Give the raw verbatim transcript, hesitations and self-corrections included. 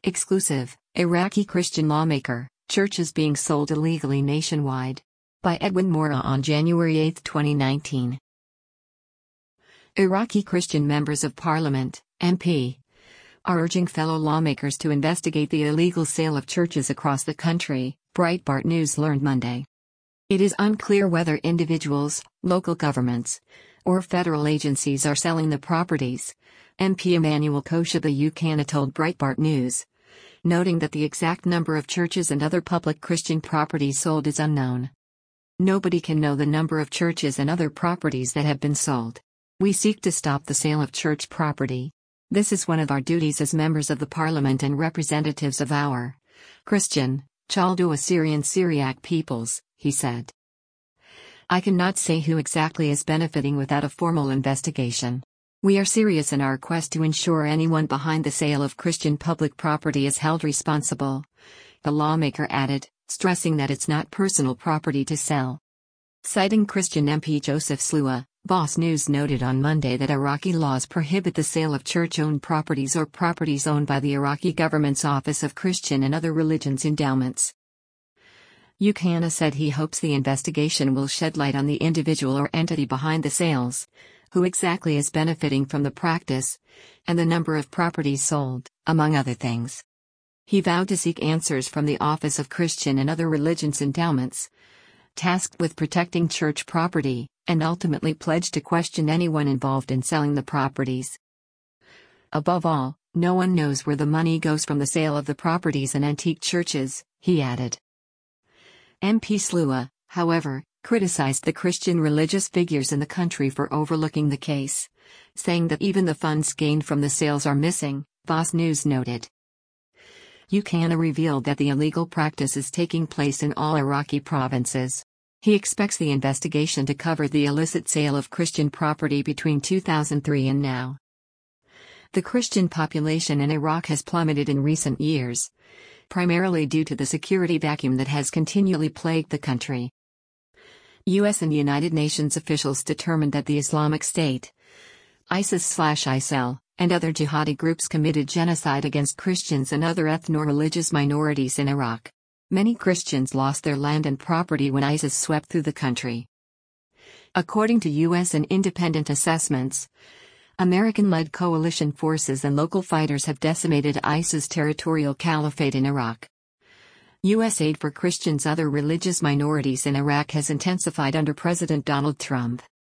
Exclusive, Iraqi Christian lawmaker, churches being sold illegally nationwide. By Edwin Mora on January eighth, twenty nineteen. Iraqi Christian members of parliament, M P, are urging fellow lawmakers to investigate the illegal sale of churches across the country, Breitbart News learned Monday. It is unclear whether individuals, local governments, or federal agencies are selling the properties, M P Emmanuel Kosheba U K A N A told Breitbart News, noting that the exact number of churches and other public Christian properties sold is unknown. Nobody can know the number of churches and other properties that have been sold. We seek to stop the sale of church property. This is one of our duties as members of the parliament and representatives of our Christian, Chaldo-Assyrian Syriac peoples, he said. I cannot say who exactly is benefiting without a formal investigation. We are serious in our quest to ensure anyone behind the sale of Christian public property is held responsible, the lawmaker added, stressing that it's not personal property to sell. Citing Christian M P Joseph Slua, Boss News noted on Monday that Iraqi laws prohibit the sale of church-owned properties or properties owned by the Iraqi government's Office of Christian and Other Religions Endowments. U K A N A said he hopes the investigation will shed light on the individual or entity behind the sales, who exactly is benefiting from the practice, and the number of properties sold, among other things. He vowed to seek answers from the Office of Christian and Other Religions Endowments, tasked with protecting church property, and ultimately pledged to question anyone involved in selling the properties. Above all, no one knows where the money goes from the sale of the properties and antique churches, he added. M P Slua, however, criticized the Christian religious figures in the country for overlooking the case, saying that even the funds gained from the sales are missing, Boss News noted. U K A N A revealed that the illegal practice is taking place in all Iraqi provinces. He expects the investigation to cover the illicit sale of Christian property between two thousand three and now. The Christian population in Iraq has plummeted in recent years, primarily due to the security vacuum that has continually plagued the country. U S and United Nations officials determined that the Islamic State, ISIS/I S L, and other jihadi groups committed genocide against Christians and other ethno-religious minorities in Iraq. Many Christians lost their land and property when ISIS swept through the country. According to U S and independent assessments, American-led coalition forces and local fighters have decimated ISIS' territorial caliphate in Iraq. U S aid for Christians and other religious minorities in Iraq has intensified under President Donald Trump.